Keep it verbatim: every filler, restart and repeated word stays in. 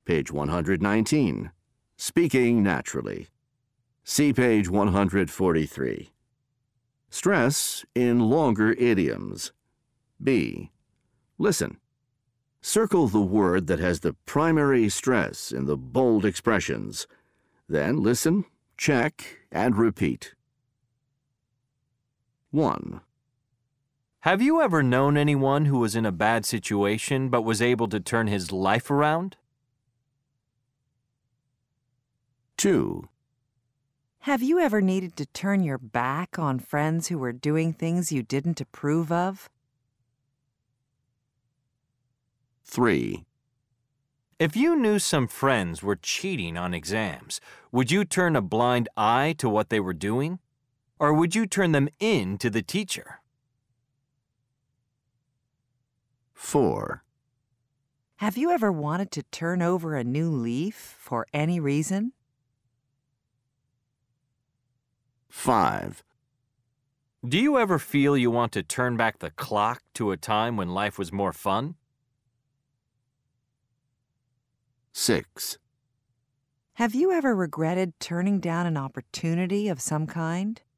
page one hundred nineteen. Speaking naturally. See page one hundred forty-three. Stress in longer idioms. B. Listen. Circle the word that has the primary stress in the bold expressions. Then listen, check, and repeat. one. Have you ever known anyone who was in a bad situation but was able to turn his life around? two. Have you ever needed to turn your back on friends who were doing things you didn't approve of? three. If you knew some friends were cheating on exams, would you turn a blind eye to what they were doing? Or would you turn them in to the teacher? four. Have you ever wanted to turn over a new leaf for any reason? five. Do you ever feel you want to turn back the clock to a time when life was more fun? six. Have you ever regretted turning down an opportunity of some kind?